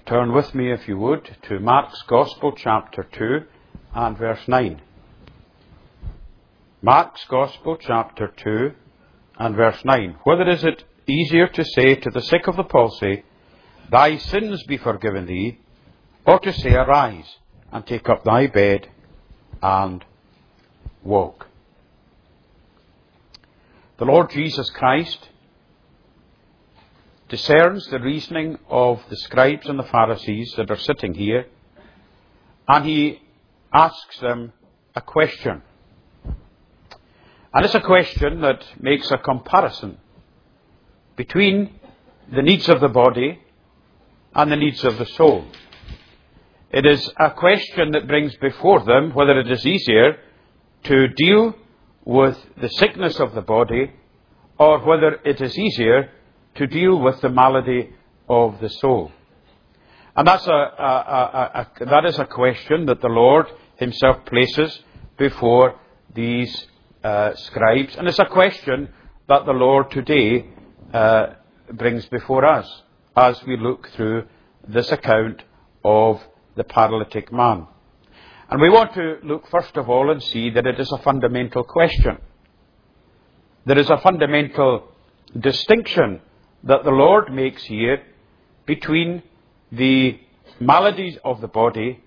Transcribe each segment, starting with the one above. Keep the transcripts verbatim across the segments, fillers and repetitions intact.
Turn with me, if you would, to Mark's Gospel, chapter two and verse nine. Mark's Gospel, chapter two and verse nine. Whether is it easier to say to the sick of the palsy, thy sins be forgiven thee, or to say, arise and take up thy bed and walk? The Lord Jesus Christ discerns the reasoning of the scribes and the Pharisees that are sitting here, and he asks them a question. And it's a question that makes a comparison between the needs of the body and the needs of the soul. It is a question that brings before them whether it is easier to deal with the sickness of the body or whether it is easier to deal with the malady of the soul. And that's a, a, a, a, that is a question that the Lord himself places before these uh, scribes. And it's a question that the Lord today uh, brings before us as we look through this account of the paralytic man. And we want to look first of all and see that it is a fundamental question. There is a fundamental distinction that the Lord makes here between the maladies of the body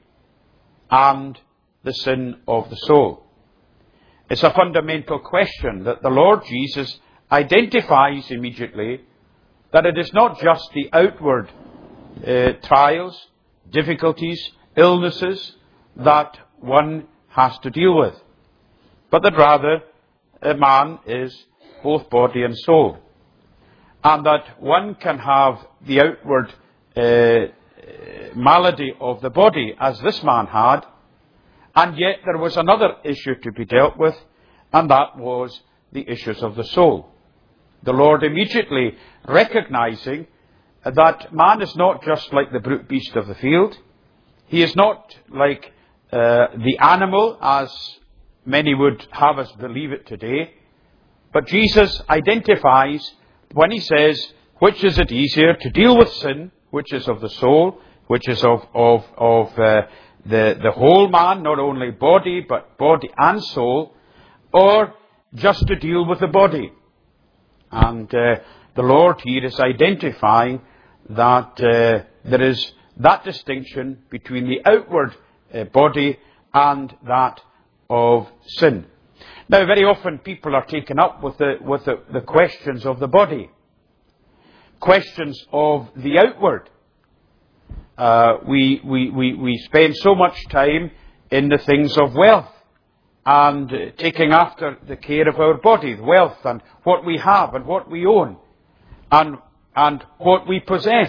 and the sin of the soul. It's a fundamental question that the Lord Jesus identifies immediately that it is not just the outward uh, trials, difficulties, illnesses that one has to deal with, but that rather a man is both body and soul. And that one can have the outward uh, malady of the body, as this man had, and yet there was another issue to be dealt with, and that was the issues of the soul. The Lord immediately recognizing that man is not just like the brute beast of the field. He is not like uh, the animal, as many would have us believe it today. But Jesus identifies when he says, which is it easier to deal with sin, which is of the soul, which is of of, of uh, the, the whole man, not only body, but body and soul, or just to deal with the body. And uh, the Lord here is identifying that uh, there is that distinction between the outward uh, body and that of sin. Now, very often people are taken up with the with the, the questions of the body, questions of the outward. Uh, we, we we we spend so much time in the things of wealth and uh, taking after the care of our body, wealth and what we have and what we own and and what we possess.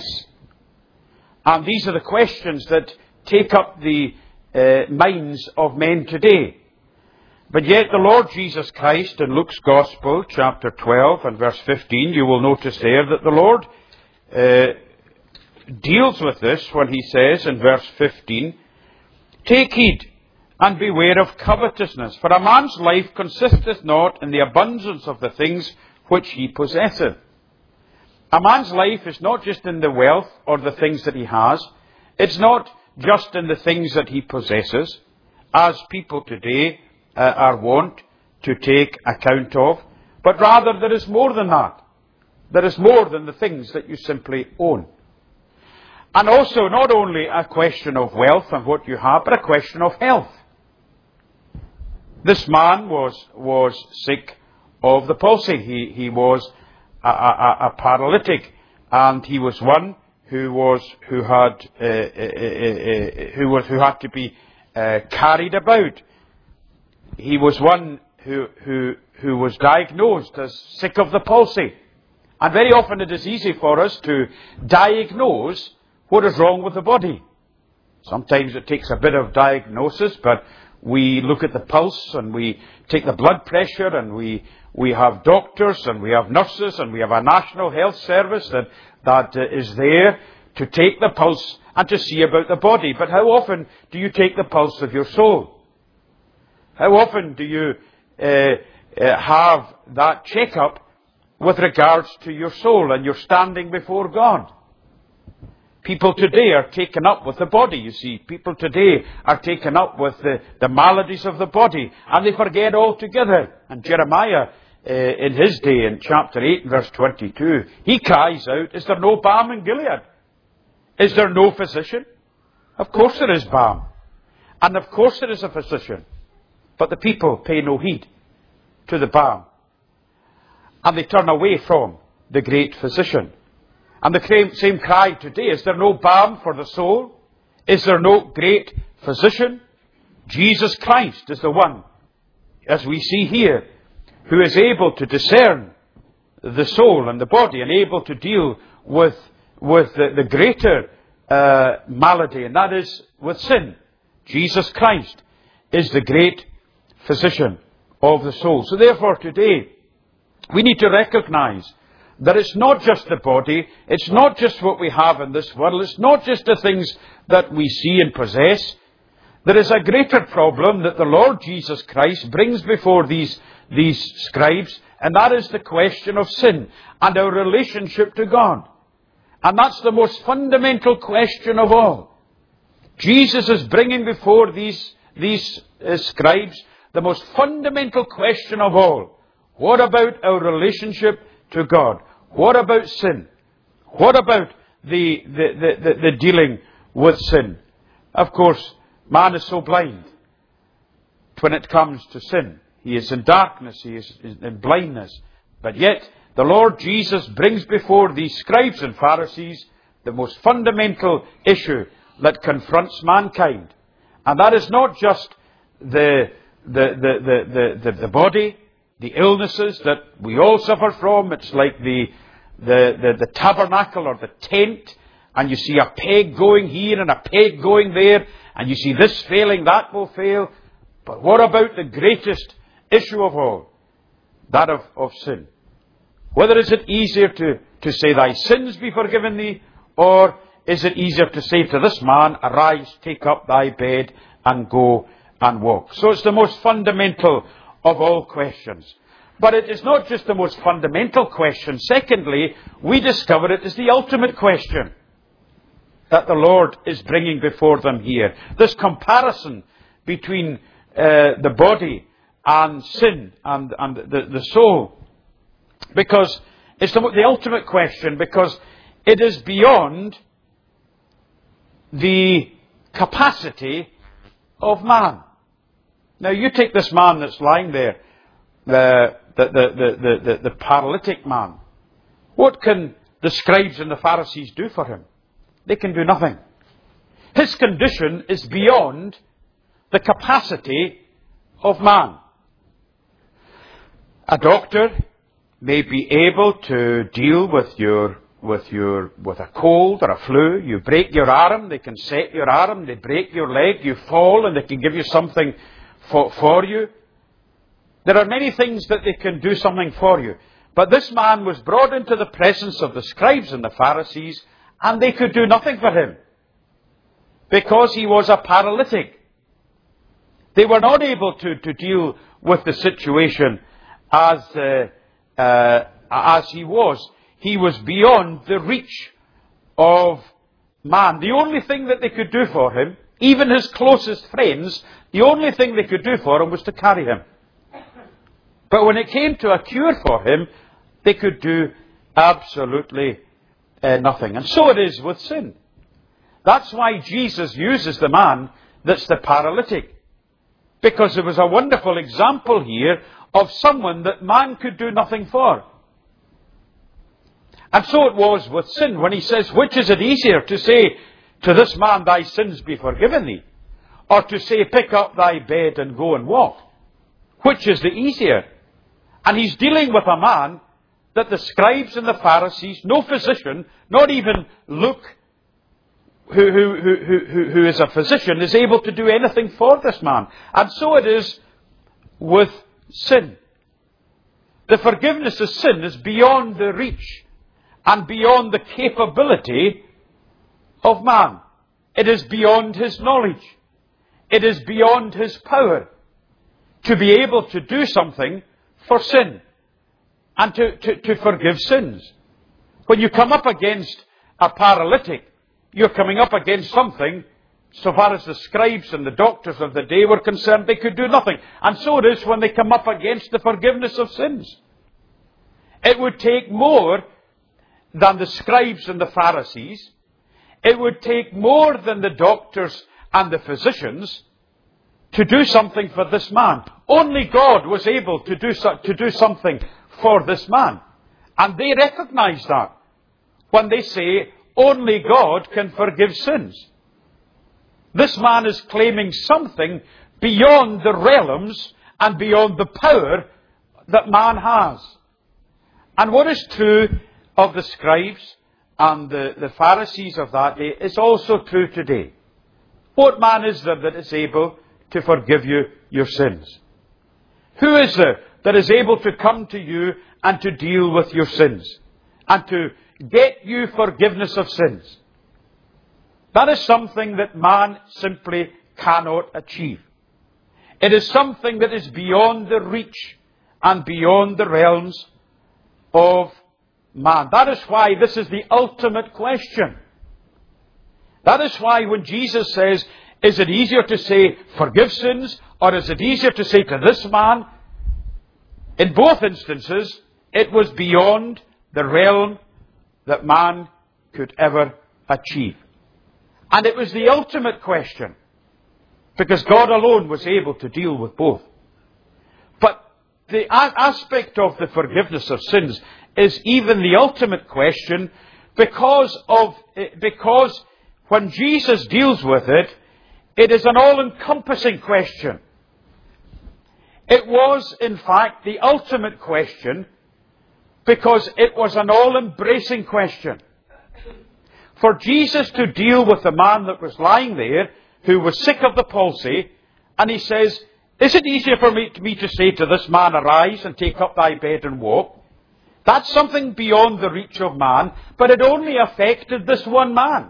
And these are the questions that take up the uh, minds of men today. But yet the Lord Jesus Christ in Luke's Gospel, chapter twelve and verse fifteen, you will notice there that the Lord uh, deals with this when he says in verse fifteen, take heed and beware of covetousness, for a man's life consisteth not in the abundance of the things which he possesseth. A man's life is not just in the wealth or the things that he has. It's not just in the things that he possesses, as people today uh, are wont to take account of, but rather there is more than that. There is more than the things that you simply own. And also not only a question of wealth and what you have, but a question of health. This man was was sick of the palsy. He he was a, a, a paralytic, and he was one who was who had uh, uh, uh, who was who had to be uh, carried about. He was one who who who was diagnosed as sick of the palsy, and very often it is easy for us to diagnose what is wrong with the body. Sometimes it takes a bit of diagnosis, but we look at the pulse and we take the blood pressure, and we we have doctors and we have nurses and we have a national health service that that uh, is there to take the pulse and to see about the body. But how often do you take the pulse of your soul? How often do you uh, uh, have that checkup with regards to your soul and your standing before God? People today are taken up with the body, you see. People today are taken up with the, the maladies of the body, and they forget altogether. And Jeremiah, uh, in his day, in chapter eight, verse twenty-two, he cries out, is there no balm in Gilead? Is there no physician? Of course there is balm. And of course there is a physician. But the people pay no heed to the balm. And they turn away from the great physician. And the same cry today, is there no balm for the soul? Is there no great physician? Jesus Christ is the one, as we see here, who is able to discern the soul and the body and able to deal with, with the, the greater uh, malady, and that is with sin. Jesus Christ is the great physician of the soul. So therefore today, we need to recognize that it's not just the body, it's not just what we have in this world, it's not just the things that we see and possess. There is a greater problem that the Lord Jesus Christ brings before these, these scribes, and that is the question of sin and our relationship to God. And that's the most fundamental question of all. Jesus is bringing before these, these uh, scribes the most fundamental question of all. What about our relationship to God? What about sin? What about the, the, the, the, the dealing with sin? Of course, man is so blind when it comes to sin. He is in darkness, he is in blindness. But yet, the Lord Jesus brings before these scribes and Pharisees the most fundamental issue that confronts mankind. And that is not just the, the, the, the, the, the, the body, the illnesses that we all suffer from. It's like the, the, the, the tabernacle or the tent, and you see a peg going here and a peg going there, and you see this failing, that will fail. But what about the greatest issue of all? That of, of sin. Whether is it easier to, to say, thy sins be forgiven thee, or is it easier to say to this man, arise, take up thy bed, and go and walk? So it's the most fundamental of all questions. But it is not just the most fundamental question. Secondly, we discover it is the ultimate question that the Lord is bringing before them here. This comparison between uh, the body and sin and, and the, the soul. Because it's the, the ultimate question, because it is beyond the capacity of man. Now you take this man that's lying there, the, the, the, the, the, the paralytic man. What can the scribes and the Pharisees do for him? They can do nothing. His condition is beyond the capacity of man. A doctor may be able to deal with your with your with a cold or a flu. You break your arm, they can set your arm, they break your leg, you fall, and they can give you something for, for you. There are many things that they can do something for you. But this man was brought into the presence of the scribes and the Pharisees, and they could do nothing for him, because he was a paralytic. They were not able to, to deal with the situation as, uh, uh, as he was. He was beyond the reach of man. The only thing that they could do for him, even his closest friends, the only thing they could do for him was to carry him. But when it came to a cure for him, they could do absolutely uh, nothing. And so it is with sin. That's why Jesus uses the man that's the paralytic. Because there was a wonderful example here of someone that man could do nothing for. And so it was with sin, when he says, which is it easier to say to this man, thy sins be forgiven thee, or to say, pick up thy bed and go and walk? Which is the easier? And he's dealing with a man that the scribes and the Pharisees, no physician, not even Luke, who, who, who, who, who is a physician, is able to do anything for this man. And so it is with sin. The forgiveness of sin is beyond the reach and beyond the capability of man. It is beyond his knowledge. It is beyond his power to be able to do something for sin and to, to, to forgive sins. When you come up against a paralytic, you're coming up against something. So far as the scribes and the doctors of the day were concerned, they could do nothing. And so it is when they come up against the forgiveness of sins. It would take more than the scribes and the Pharisees. It would take more than the doctors and the physicians to do something for this man. Only God was able to do, so, to do something for this man. And they recognize that when they say, only God can forgive sins. This man is claiming something beyond the realms and beyond the power that man has. And what is true of the scribes and the, the Pharisees of that day is also true today. What man is there that is able to forgive you your sins? Who is there that is able to come to you and to deal with your sins and to get you forgiveness of sins? That is something that man simply cannot achieve. It is something that is beyond the reach and beyond the realms of man. That is why this is the ultimate question. That is why when Jesus says, is it easier to say, forgive sins, or is it easier to say to this man? In both instances, it was beyond the realm that man could ever achieve. And it was the ultimate question, because God alone was able to deal with both. But the aspect of the forgiveness of sins is even the ultimate question, because of because when Jesus deals with it, it is an all-encompassing question. It was, in fact, the ultimate question, because it was an all-embracing question. For Jesus to deal with the man that was lying there, who was sick of the palsy, and he says, is it easier for me, me to say to this man, arise and take up thy bed and walk? That's something beyond the reach of man, but it only affected this one man.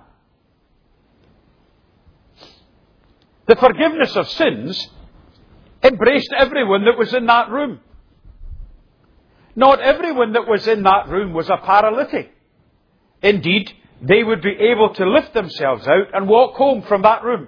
The forgiveness of sins embraced everyone that was in that room. Not everyone that was in that room was a paralytic. Indeed, they would be able to lift themselves out and walk home from that room.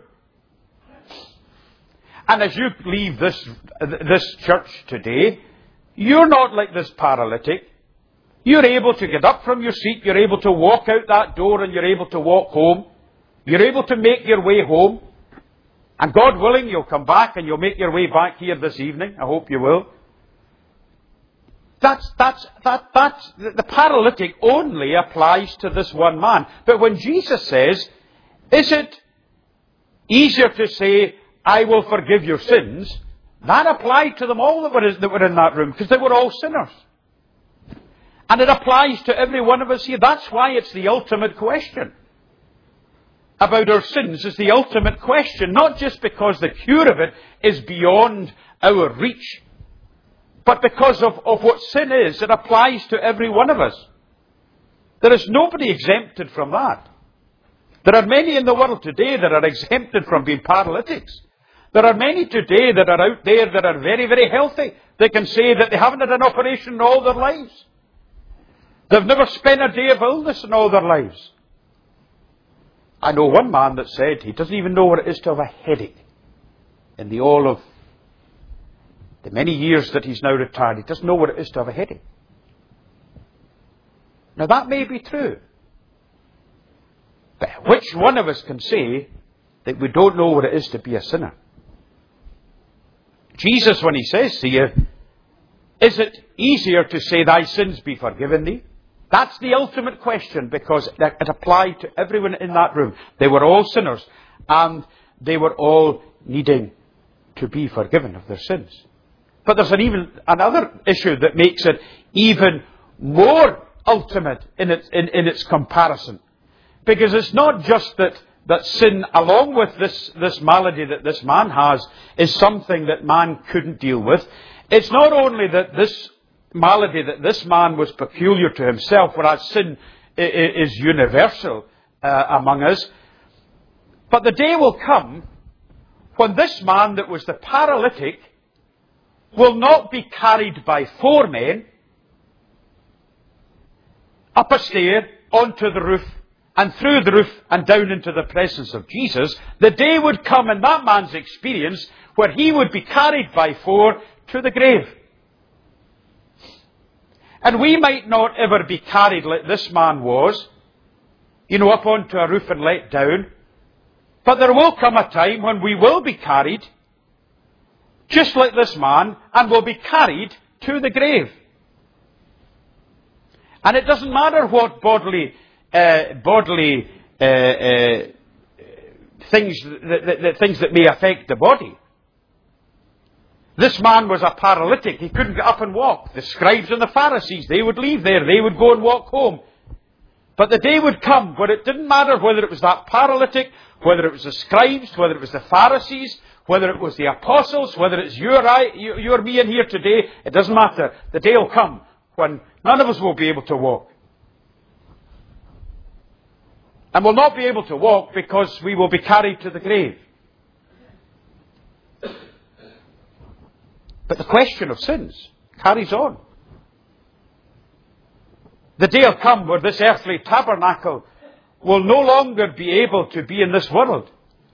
And as you leave this, this church today, you're not like this paralytic. You're able to get up from your seat, you're able to walk out that door, and you're able to walk home. You're able to make your way home. And God willing, you'll come back and you'll make your way back here this evening. I hope you will. That's, that's, that, that's, the paralytic only applies to this one man. But when Jesus says, is it easier to say, I will forgive your sins? That applied to them all that were, that were in that room, because they were all sinners. And it applies to every one of us here. That's why it's the ultimate question. About our sins is the ultimate question, not just because the cure of it is beyond our reach, but because of, of what sin is. It applies to every one of us. There is nobody exempted from that. There are many in the world today that are exempted from being paralytics. There are many today that are out there that are very, very healthy. They can say that they haven't had an operation in all their lives. They've never spent a day of illness in all their lives. I know one man that said he doesn't even know what it is to have a headache. In the all of the many years that he's now retired, he doesn't know what it is to have a headache. Now that may be true. But which one of us can say that we don't know what it is to be a sinner? Jesus, when he says to you, is it easier to say thy sins be forgiven thee? That's the ultimate question, because it applied to everyone in that room. They were all sinners, and they were all needing to be forgiven of their sins. But there's an even another issue that makes it even more ultimate in its, in, in its comparison. Because it's not just that, that sin, along with this, this malady that this man has, is something that man couldn't deal with. It's not only that this malady that this man was peculiar to himself, whereas sin is universal uh, among us. But the day will come when this man that was the paralytic will not be carried by four men up a stair onto the roof and through the roof and down into the presence of Jesus, the day would come in that man's experience where he would be carried by four to the grave. And we might not ever be carried like this man was, you know, up onto a roof and let down. But there will come a time when we will be carried, just like this man, and will be carried to the grave. And it doesn't matter what bodily, uh, bodily uh, uh, things, that, that, that, things that may affect the body. This man was a paralytic. He couldn't get up and walk. The scribes and the Pharisees, they would leave there. They would go and walk home. But the day would come where it didn't matter whether it was that paralytic, whether it was the scribes, whether it was the Pharisees, whether it was the apostles, whether it's you or I, you, you or me in here today. It doesn't matter. The day will come when none of us will be able to walk. And we'll not be able to walk because we will be carried to the grave. But the question of sins carries on. The day will come where this earthly tabernacle will no longer be able to be in this world.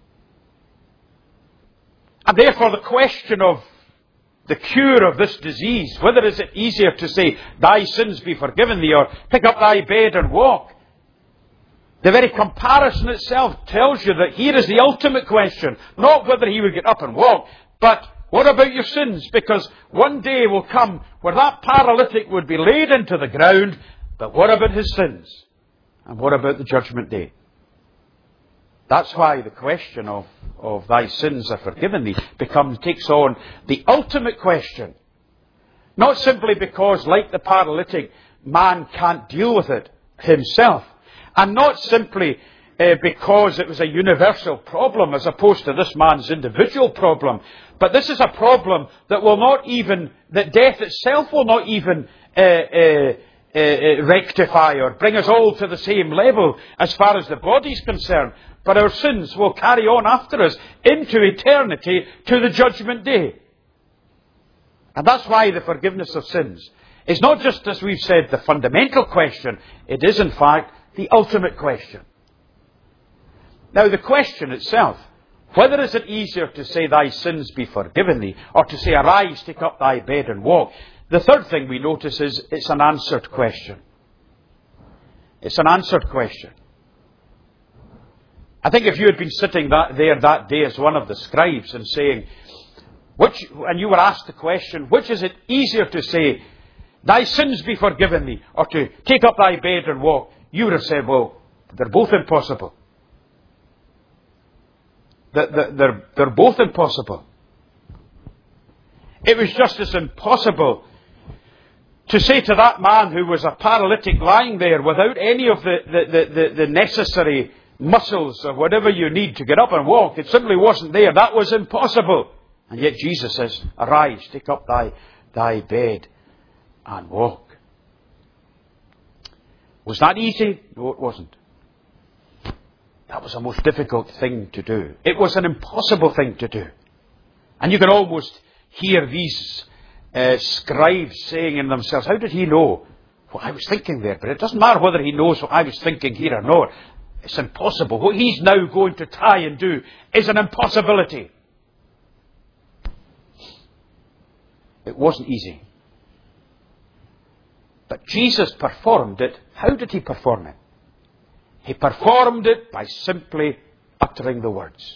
And therefore the question of the cure of this disease, whether is it easier to say, thy sins be forgiven thee, or pick up thy bed and walk, the very comparison itself tells you that here is the ultimate question. Not whether he would get up and walk, but what about your sins? Because one day will come where that paralytic would be laid into the ground, but what about his sins? And what about the judgment day? That's why the question of, of thy sins are forgiven thee becomes, takes on the ultimate question. Not simply because, like the paralytic, man can't deal with it himself. And not simply uh, because it was a universal problem as opposed to this man's individual problem. But this is a problem that will not even, that death itself will not even uh, uh, uh, rectify or bring us all to the same level as far as the body's concerned. But our sins will carry on after us into eternity to the judgment day. And that's why the forgiveness of sins is not just, as we've said, the fundamental question. It is, in fact, the ultimate question. Now, the question itself, whether is it easier to say thy sins be forgiven thee, or to say arise, take up thy bed and walk, the third thing we notice is it's an answered question. It's an answered question. I think if you had been sitting that, there that day as one of the scribes and saying, which, and you were asked the question, which is it easier to say, thy sins be forgiven thee, or to take up thy bed and walk, you would have said, well, they're both impossible. They're, they're both impossible. It was just as impossible to say to that man who was a paralytic lying there without any of the, the, the, the necessary muscles or whatever you need to get up and walk. It simply wasn't there. That was impossible. And yet Jesus says, arise, take up thy, thy bed and walk. Was that easy? No, it wasn't. That was a most difficult thing to do. It was an impossible thing to do. And you can almost hear these uh, scribes saying in themselves, how did he know what I was thinking there? But it doesn't matter whether he knows what I was thinking here or not. It's impossible. What he's now going to try and do is an impossibility. It wasn't easy. But Jesus performed it. How did he perform it? He performed it by simply uttering the words.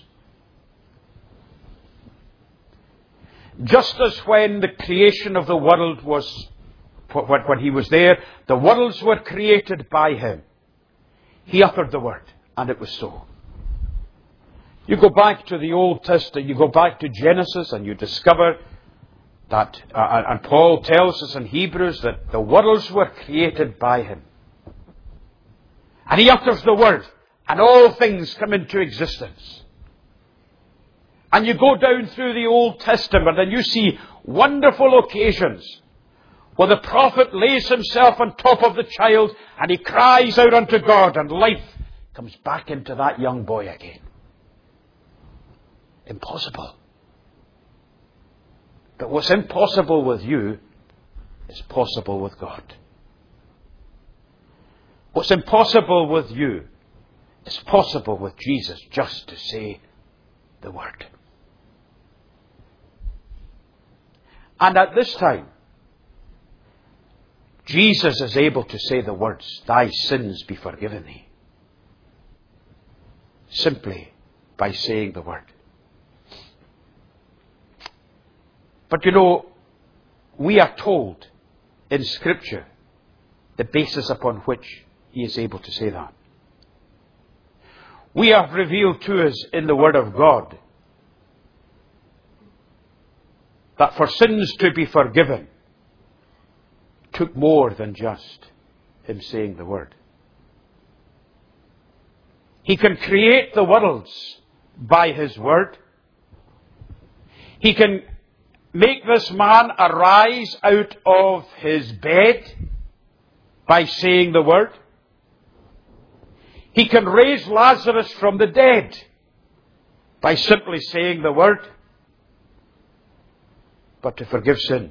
Just as when the creation of the world was, when he was there, the worlds were created by him. He uttered the word, and it was so. You go back to the Old Testament, you go back to Genesis, and you discover that, uh, and Paul tells us in Hebrews that the worlds were created by him. And he utters the word, and all things come into existence. And you go down through the Old Testament, and you see wonderful occasions where the prophet lays himself on top of the child, and he cries out unto God, and life comes back into that young boy again. Impossible. But what's impossible with you is possible with God. What's impossible with you It's possible with Jesus just to say the word. And at this time, Jesus is able to say the words, "Thy sins be forgiven thee," simply by saying the word. But you know, we are told in Scripture the basis upon which he is able to say that. We have revealed to us in the Word of God that for sins to be forgiven took more than just him saying the word. He can create the worlds by his word. He can make this man arise out of his bed by saying the word. He can raise Lazarus from the dead by simply saying the word. But to forgive sins,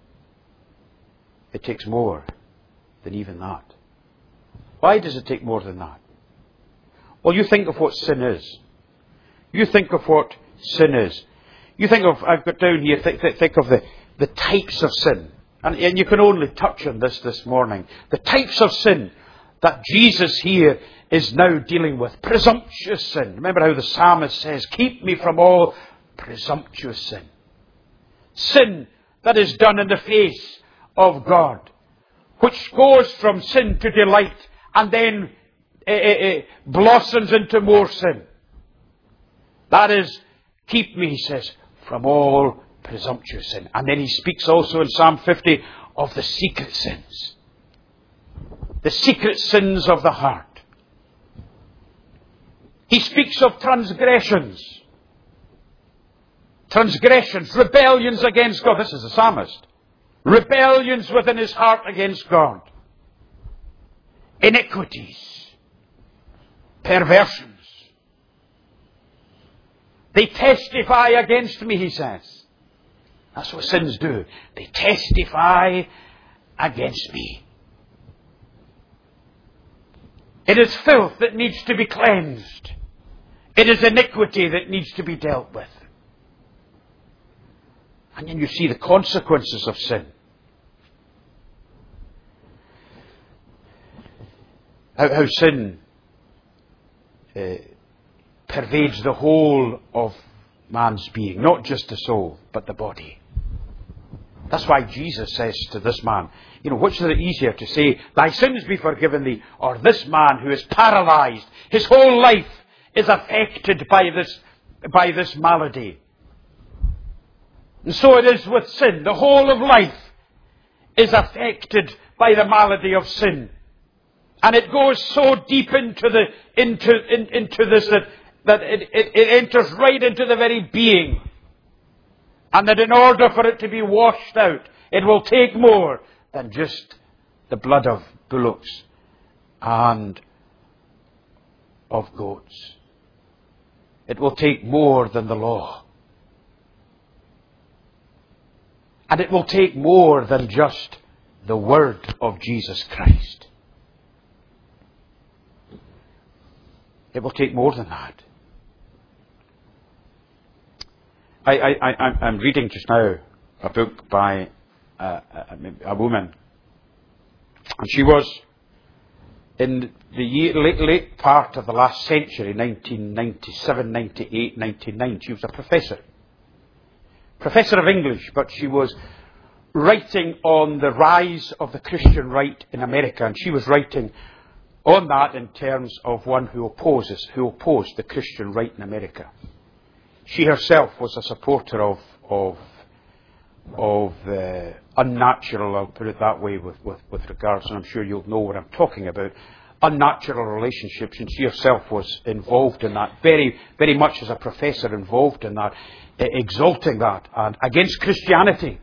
it takes more than even that. Why does it take more than that? Well, you think of what sin is. You think of what sin is. You think of, I've got down here, think, think of the, the types of sin. And, and you can only touch on this this morning. The types of sin that Jesus here is now dealing with. Presumptuous sin. Remember how the psalmist says, "Keep me from all presumptuous sin." Sin that is done in the face of God, which goes from sin to delight and then uh, uh, blossoms into more sin. That is, keep me, he says, from all presumptuous sin. And then he speaks also in Psalm fifty of the secret sins. The secret sins of the heart. He speaks of transgressions. Transgressions, rebellions against God. This is the psalmist. Rebellions within his heart against God. Iniquities. Perversions. They testify against me, he says. That's what sins do. They testify against me. It is filth that needs to be cleansed. It is iniquity that needs to be dealt with. And then you see the consequences of sin. How, how sin uh, pervades the whole of man's being. Not just the soul, but the body. That's why Jesus says to this man, you know, which is it easier to say, "Thy sins be forgiven thee," or this man who is paralyzed, his whole life is affected by this, by this malady. And so it is with sin. The whole of life is affected by the malady of sin. And it goes so deep into the into in, into this that, that it, it, it enters right into the very being. And that in order for it to be washed out, it will take more than just the blood of bullocks and of goats. It will take more than the law. And it will take more than just the word of Jesus Christ. It will take more than that. I, I, I, I'm reading just now a book by a, a, a woman. And she was, in the year, late, late part of the last century, nineteen ninety-seven, ninety-eight, ninety-nine, she was a professor. Professor of English, but she was writing on the rise of the Christian right in America. And she was writing on that in terms of one who opposes, who opposed the Christian right in America. She herself was a supporter of of of uh, unnatural, I'll put it that way, with, with, with regards, and I'm sure you'll know what I'm talking about, unnatural relationships, and she herself was involved in that, very, very much as a professor involved in that, uh, exalting that, and against Christianity.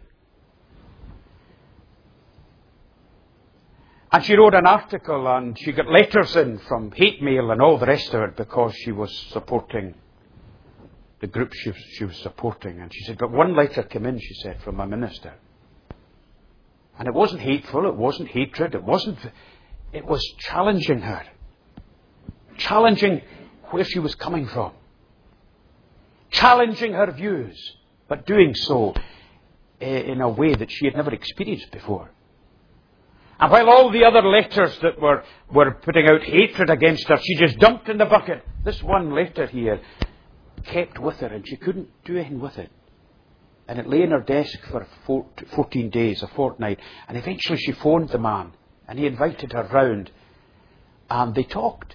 And she wrote an article, and she got letters in from hate mail and all the rest of it because she was supporting the group she, she was supporting. And she said, but one letter came in, she said, from a minister. And it wasn't hateful, it wasn't hatred, it wasn't, it was challenging her. challenging where she was coming from, challenging her views, but doing so in a way that she had never experienced before. And while all the other letters that were, were putting out hatred against her, she just dumped in the bucket. This one letter here kept with her, and she couldn't do anything with it. And it lay in her desk for fourteen days, a fortnight. And eventually she phoned the man, and he invited her round, and they talked.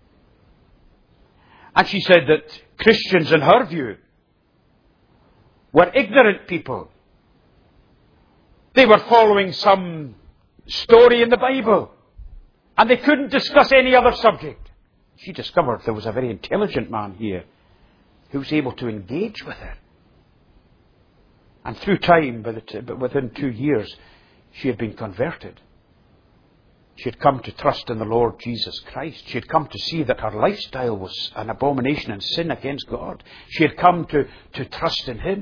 And she said that Christians, in her view, were ignorant people. They were following some story in the Bible, and they couldn't discuss any other subject. She discovered there was a very intelligent man here who was able to engage with her. And through time, within two years, she had been converted. She had come to trust in the Lord Jesus Christ. She had come to see that her lifestyle was an abomination and sin against God. She had come to, to trust in Him.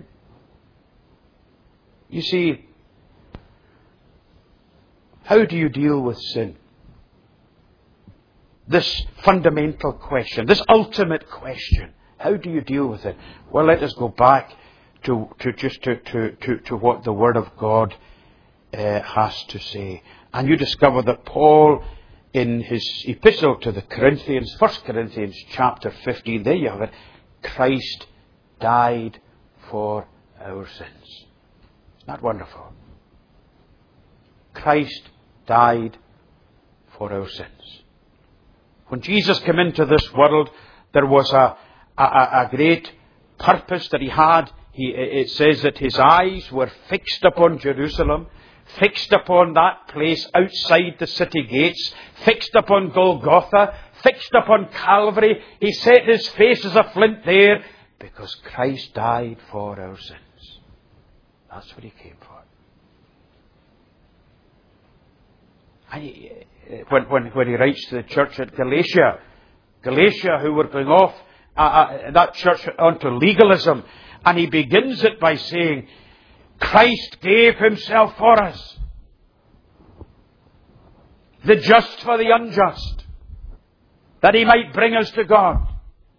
You see, how do you deal with sin? This fundamental question, this ultimate question. How do you deal with it? Well, let us go back to, to just to, to, to, to what the Word of God uh, has to say. And you discover that Paul, in his epistle to the Corinthians, First Corinthians chapter fifteen, there you have it, Christ died for our sins. Isn't that wonderful? Christ died for our sins. When Jesus came into this world, there was a, a, a great purpose that He had. He, it says that His eyes were fixed upon Jerusalem, fixed upon that place outside the city gates, fixed upon Golgotha, fixed upon Calvary. He set His face as a flint there because Christ died for our sins. That's what He came for. And he, when, when, when He writes to the church at Galatia, Galatia who were going off, uh, uh, that church onto legalism, and he begins it by saying, Christ gave Himself for us, the just for the unjust, that He might bring us to God.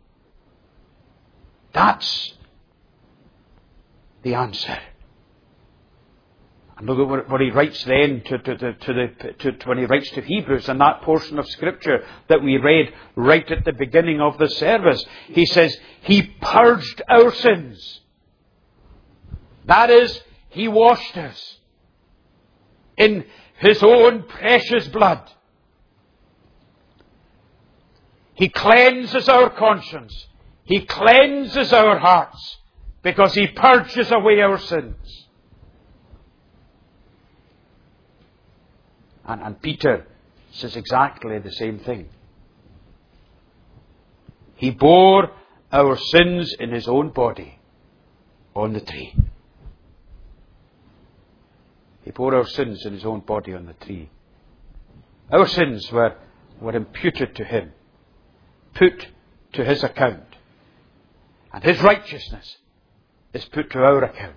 That's the answer. And look at what he writes then to, to, to, to the, to, to when he writes to Hebrews in that portion of Scripture that we read right at the beginning of the service. He says, He purged our sins. That is, He washed us in His own precious blood. He cleanses our conscience. He cleanses our hearts because He purges away our sins. And, and Peter says exactly the same thing. He bore our sins in His own body on the tree. He bore our sins in His own body on the tree. Our sins were, were imputed to Him, put to His account. And His righteousness is put to our account.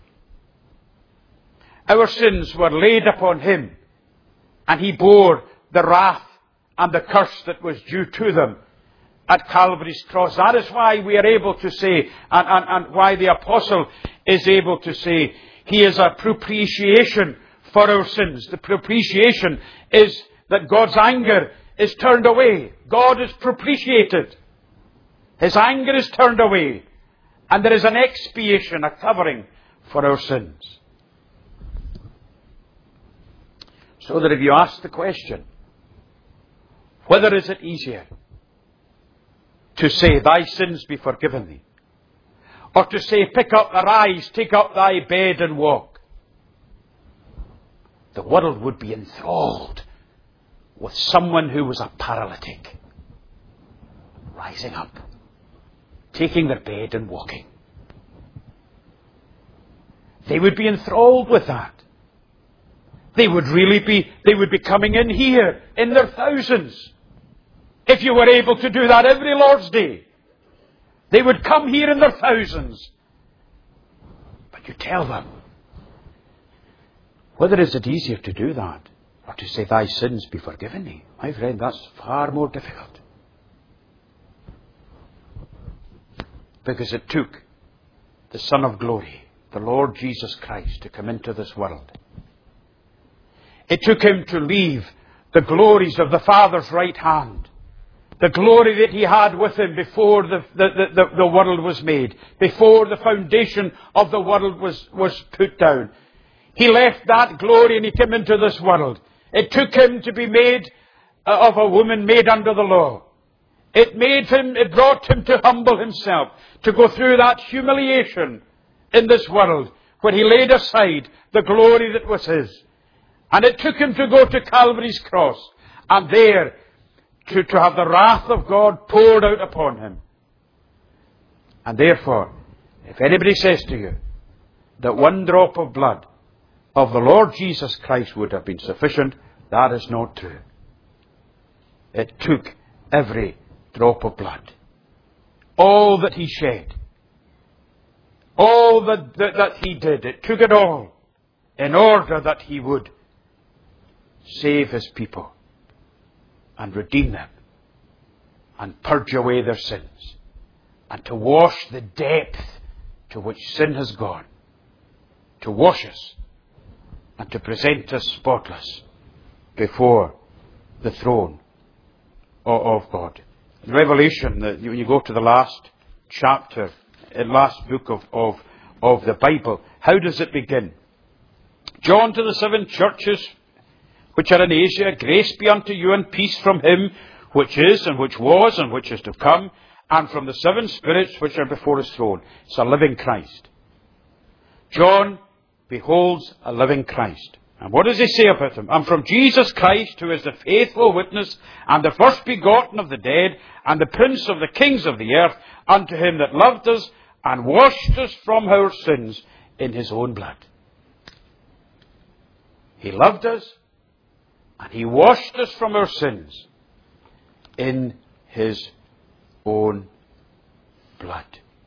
Our sins were laid upon Him, and He bore the wrath and the curse that was due to them at Calvary's cross. That is why we are able to say, and, and, and why the apostle is able to say, He is a propitiation for our sins. The propitiation is that God's anger is turned away. God is propitiated. His anger is turned away. And there is an expiation, a covering for our sins. So that if you ask the question, whether is it easier to say, Thy sins be forgiven thee, or to say, pick up thy rise, take up thy bed and walk, the world would be enthralled with someone who was a paralytic, rising up, taking their bed and walking. They would be enthralled with that. They would really be, they would be coming in here in their thousands. If you were able to do that every Lord's Day, they would come here in their thousands. But you tell them, whether is it easier to do that or to say, Thy sins be forgiven thee? My friend, that's far more difficult. Because it took the Son of Glory, the Lord Jesus Christ, to come into this world. It took Him to leave the glories of the Father's right hand, the glory that He had with Him before the, the, the, the world was made, before the foundation of the world was, was put down. He left that glory and He came into this world. It took Him to be made of a woman made under the law. It made Him, it brought Him to humble Himself, to go through that humiliation in this world, where He laid aside the glory that was His. And it took Him to go to Calvary's cross, and there to, to have the wrath of God poured out upon Him. And therefore, if anybody says to you that one drop of blood of the Lord Jesus Christ would have been sufficient, that is not true. It took every drop of blood. All that He shed. All that, that, that He did. It took it all in order that He would save His people and redeem them and purge away their sins and to wash the depth to which sin has gone, to wash us and to present us spotless before the throne of God. In Revelation, when you go to the last chapter, the last book of, of, of the Bible, how does it begin? John to the seven churches which are in Asia, grace be unto you and peace from Him which is and which was and which is to come, and from the seven spirits which are before His throne. It's a living Christ. John beholds a living Christ. And what does he say about Him? And from Jesus Christ, who is the faithful witness, and the first begotten of the dead, and the prince of the kings of the earth, unto Him that loved us, and washed us from our sins in His own blood. He loved us, and He washed us from our sins in His own blood.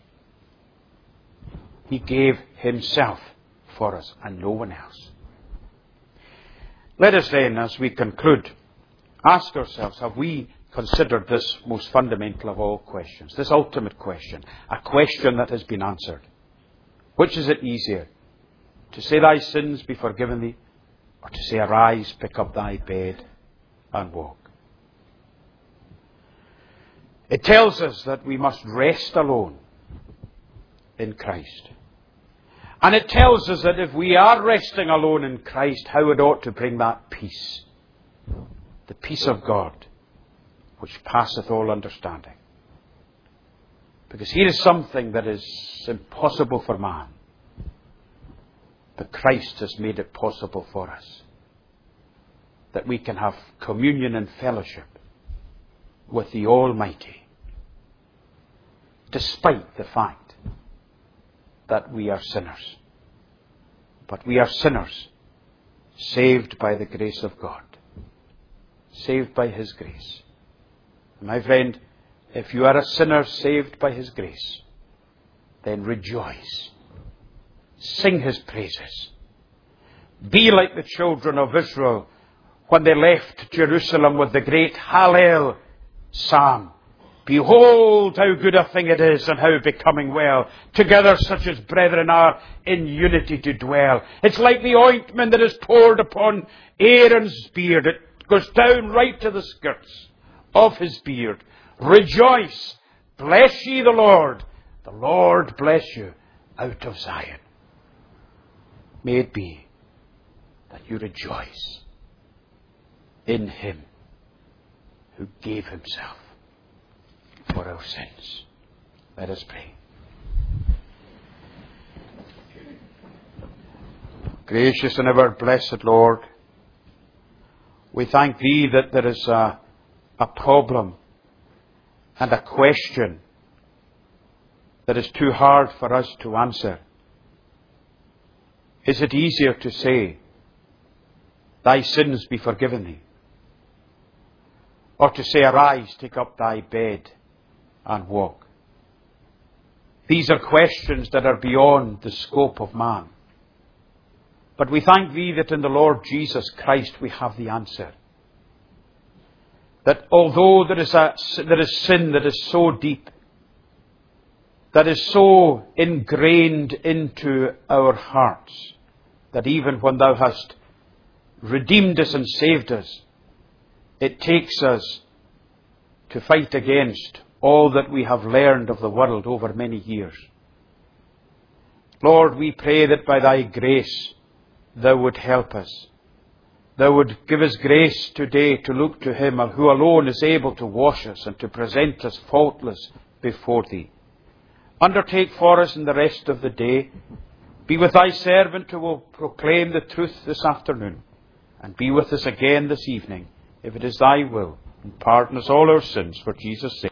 He gave Himself for us and no one else. Let us then, as we conclude, ask ourselves, have we considered this most fundamental of all questions, this ultimate question, a question that has been answered? Which is it easier, to say thy sins be forgiven thee, or to say arise, pick up thy bed and walk? It tells us that we must rest alone in Christ. And it tells us that if we are resting alone in Christ, how it ought to bring that peace. The peace of God, which passeth all understanding. Because here is something that is impossible for man. But Christ has made it possible for us. That we can have communion and fellowship with the Almighty. Despite the fact that we are sinners. But we are sinners, saved by the grace of God. Saved by His grace. My friend, if you are a sinner saved by His grace, then rejoice. Sing His praises. Be like the children of Israel when they left Jerusalem with the great Hallel psalm. Behold how good a thing it is, and how becoming well, together such as brethren are in unity to dwell. It's like the ointment that is poured upon Aaron's beard. It goes down right to the skirts of his beard. Rejoice, bless ye the Lord. The Lord bless you out of Zion. May it be that you rejoice in Him who gave Himself for our sins. Let us pray. Gracious and ever blessed Lord, we thank Thee that there is a, a problem and a question that is too hard for us to answer. Is it easier to say, thy sins be forgiven thee? Or to say, arise, take up thy bed and walk? These are questions that are beyond the scope of man. But we thank Thee that in the Lord Jesus Christ we have the answer. That although there is, a, there is sin that is so deep, that is so ingrained into our hearts that even when thou hast redeemed us and saved us, it takes us to fight against all that we have learned of the world over many years. Lord, we pray that by thy grace thou would help us. Thou would give us grace today to look to him who alone is able to wash us and to present us faultless before thee. Undertake for us in the rest of the day. Be with thy servant who will proclaim the truth this afternoon, and be with us again this evening, if it is thy will, and pardon us all our sins for Jesus' sake.